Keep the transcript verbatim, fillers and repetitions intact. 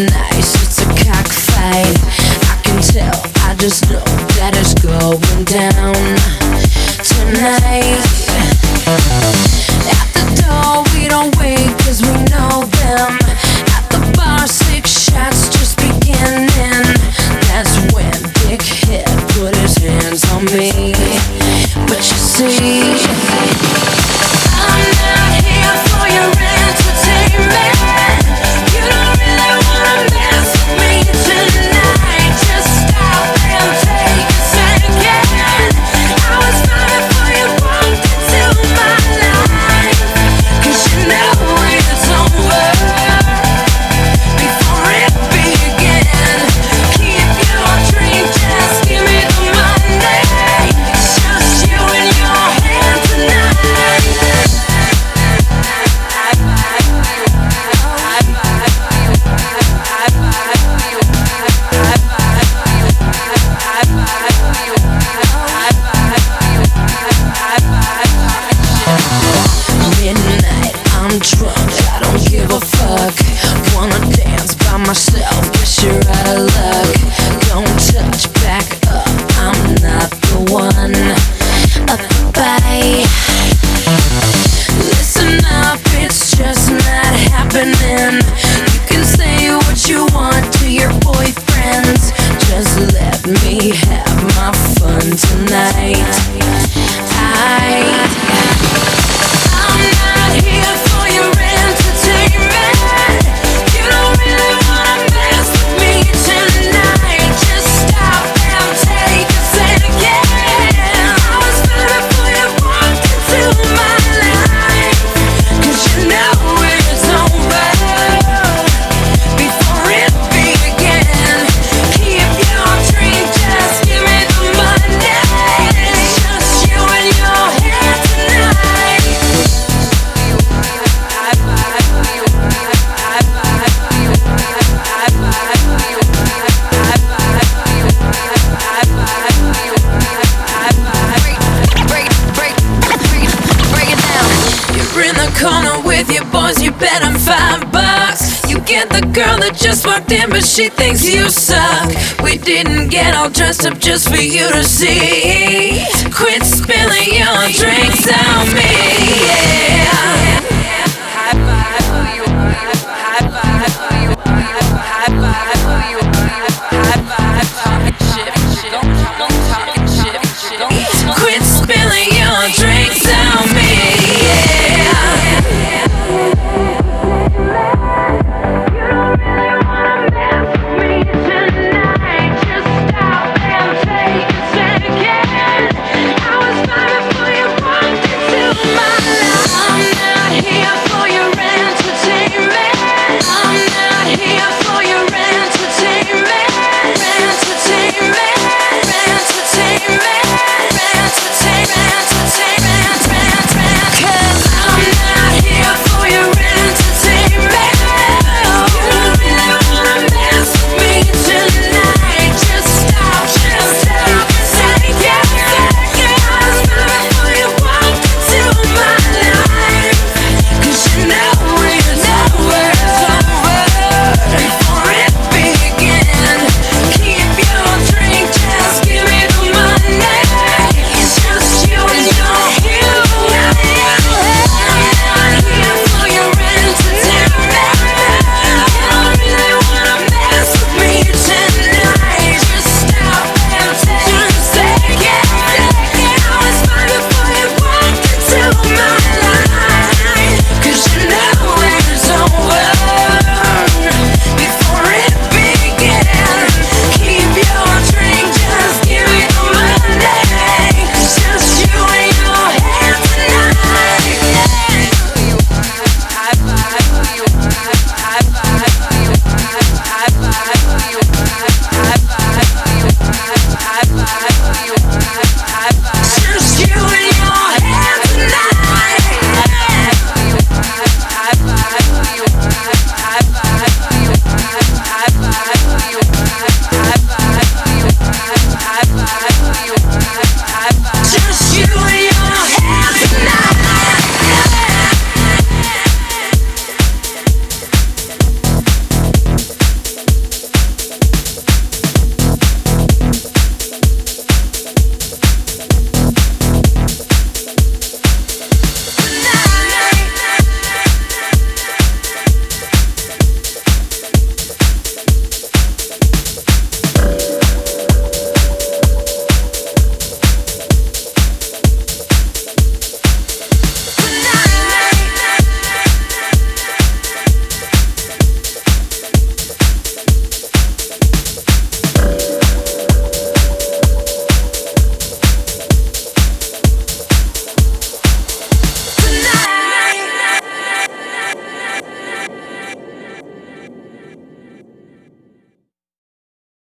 nice, it's a cockfight. I can tell, I just know that it's going down tonight. At the door we don't wait cause we know them. At the bar six shots just beginning. That's when Big Hit put his hands on me. But you see, I'm not here for your entertainment. You don't really wanna mess with me tonight. Just stop and take a second. I was fine before you walked into my life. Cause you know it's over before it began. Keep your drink, just give me the money. It's just you and your hand tonight. Midnight, I'm drunk, I don't give a fuck. Wanna dance by myself, guess you're out of luck. Don't touch, back up, I'm not the one. Up, bye. Listen up, it's just not happening. You can say what you want to your boyfriends. Just let me have my fun tonight. I I'm not here for your entertainment. You don't really wanna mess with me tonight. Just stop and take a second. I was fine before you walked into my life. Cause you know it's over before it began. Keep your drink, just give me the money. It's just you and your head tonight. Break, break, break, break it down. You're in the corner with your boys, you bet on five bucks. You get the girl that just walked in, but she thinks you suck. We didn't get all dressed up just for you to see. Quit spilling your drinks on me, yeah. High five, who you are.